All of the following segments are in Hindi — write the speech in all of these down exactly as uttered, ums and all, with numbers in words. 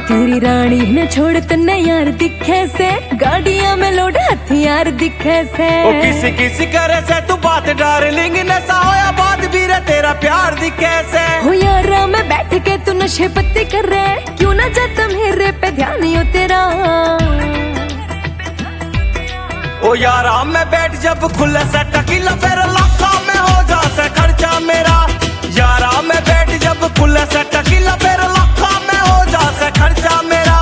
तेरी रानी ने छोड़ तन्ने यार दिखे से, गाड़ियां में लोड हथियार दिखे से। ओ किसी किसी करे से तू बात डार्लिंग, नशा होया बाद भी रे तेरा प्यार दिखे से। हो यारा में बैठ के तू नशे पत्ते कर रहे, क्यों ना जाता मेरे पे ध्यान यो तेरा। ओ यारा में बैठ जब खुले से टकीला, फिर लाखा में हो जा से खर्चा मेरा। यारा में बैठ जब खुले से टकीला, फिर लाखा में हो जा से खर्चा मेरा।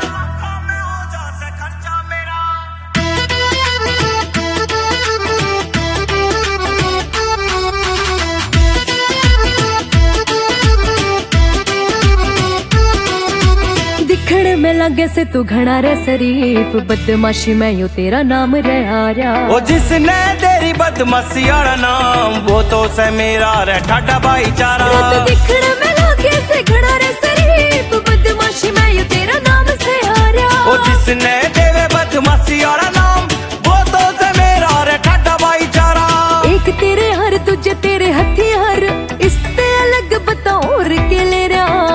दिखने में लगे से तू घना रे शरीफ, बदमाशी में यो तेरा नाम रे आर्या। ओ जिसने तेरी बदमाशी वाला नाम, वो तो से मेरा रे ठाडा भाईचारा। दिखने में लगे से घना रे शरीफ, बदमाशी में यो तेरा नाम से आर्या। ओ जिसने तेरे बदमाशी वाला नाम, वो तो से मेरा रे ठाडा भाईचारा। एक तेरे हर तुझे तेरे हथियार, इससे अलग बता और के ले रहा।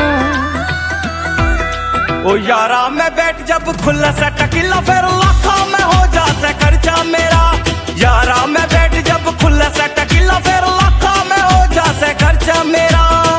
ओ यारा में बैठ जब खुला से टकीला, फिर लाखा में हो जा से खर्चा मेरा। यारा में बैठ जब खुला से टकीला, फिर लाखा में हो जा से खर्चा मेरा।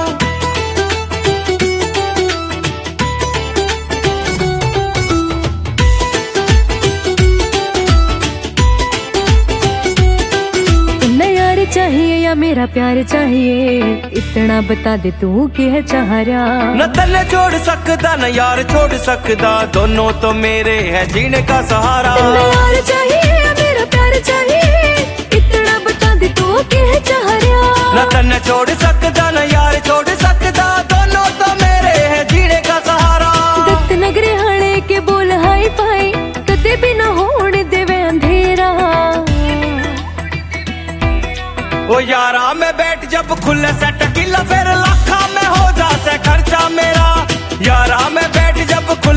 चाहिए या मेरा प्यार चाहिए, इतना बता दे तू कि है चाह रहा। न तन्ने छोड़ सकता न यार छोड़ सकता, दोनों तो मेरे है जीने का सहारा। यार चाहिए या मेरा प्यार चाहिए, इतना बता दे तू कि है चाह रहा। न तन्ने छोड़ सकता न यार छोड़ सकता, दोनों तो मेरे है जीने का सहारा। दत्त नगरे हाणे के बोल हाई फाई, कदे भी न होने देवे अंधेरा। ओ यारा में बैठ जब खुले से टकीला, फिर लाखा में हो जा से खर्चा मेरा। यारा में बैठ जब खुले